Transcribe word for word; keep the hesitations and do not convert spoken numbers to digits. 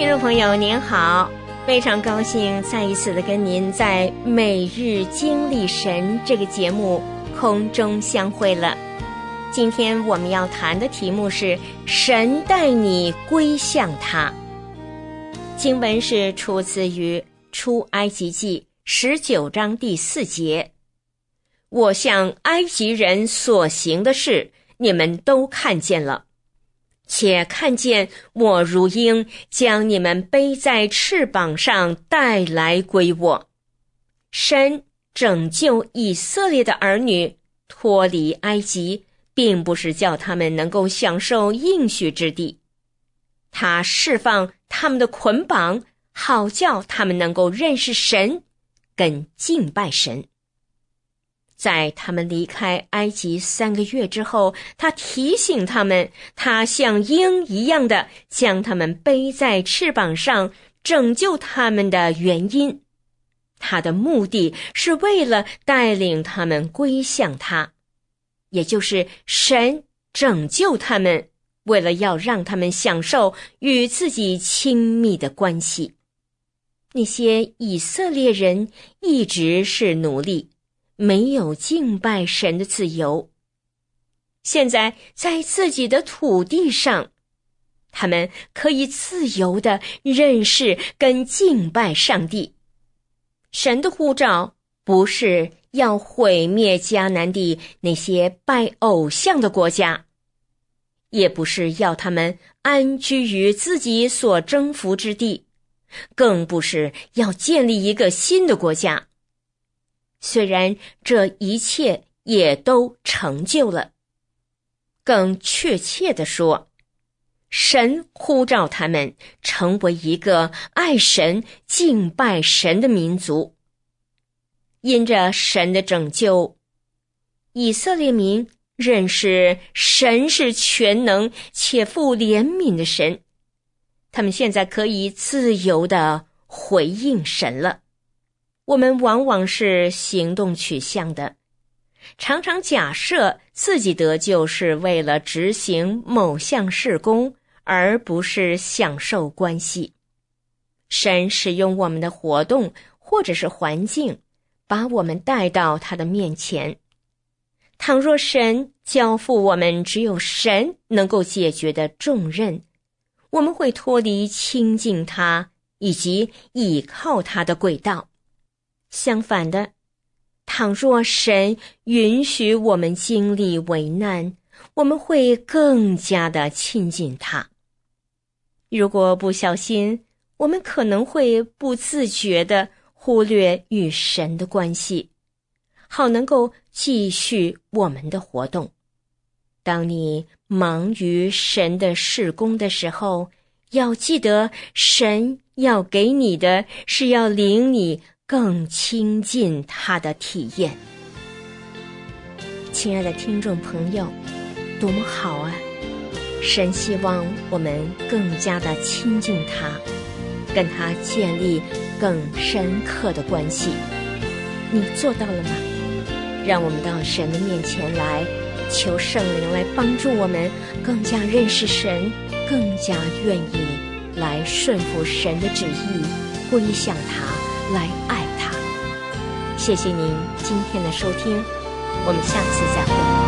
听众朋友您好，非常高兴再一次的跟您在每日经历神这个节目空中相会了。今天我们要谈的题目是神带你归向他。经文是出自于出埃及记十九章第四节，我向埃及人所行的事，你们都看见了，且看见我如鹰将你们背在翅膀上带来归我。神拯救以色列的儿女脱离埃及，并不是叫他们能够享受应许之地，他释放他们的捆绑，好叫他们能够认识神，跟敬拜神。在他们离开埃及三个月之后，他提醒他们，他像鹰一样的将他们背在翅膀上，拯救他们的原因。他的目的是为了带领他们归向他，也就是神拯救他们，为了要让他们享受与自己亲密的关系。那些以色列人一直是奴隶，没有敬拜神的自由。现在在自己的土地上，他们可以自由地认识跟敬拜上帝。神的呼召不是要毁灭迦南地那些拜偶像的国家，也不是要他们安居于自己所征服之地，更不是要建立一个新的国家。虽然这一切也都成就了，更确切地说，神呼召他们成为一个爱神、敬拜神的民族。因着神的拯救，以色列民认识神是全能且富怜悯的神，他们现在可以自由地回应神了。我们往往是行动取向的，常常假设自己得救是为了执行某项事工，而不是享受关系。神使用我们的活动或者是环境，把我们带到他的面前。倘若神交付我们只有神能够解决的重任，我们会脱离亲近他以及倚靠他的轨道。相反的，倘若神允许我们经历危难，我们会更加的亲近他。如果不小心，我们可能会不自觉地忽略与神的关系，好能够继续我们的活动。当你忙于神的事工的时候，要记得神要给你的是要领你更亲近他的体验。亲爱的听众朋友，多么好啊！神希望我们更加的亲近他，跟他建立更深刻的关系。你做到了吗？让我们到神的面前来，求圣灵来帮助我们更加认识神，更加愿意来顺服神的旨意，归向他，来爱他。谢谢您今天的收听，我们下次再会。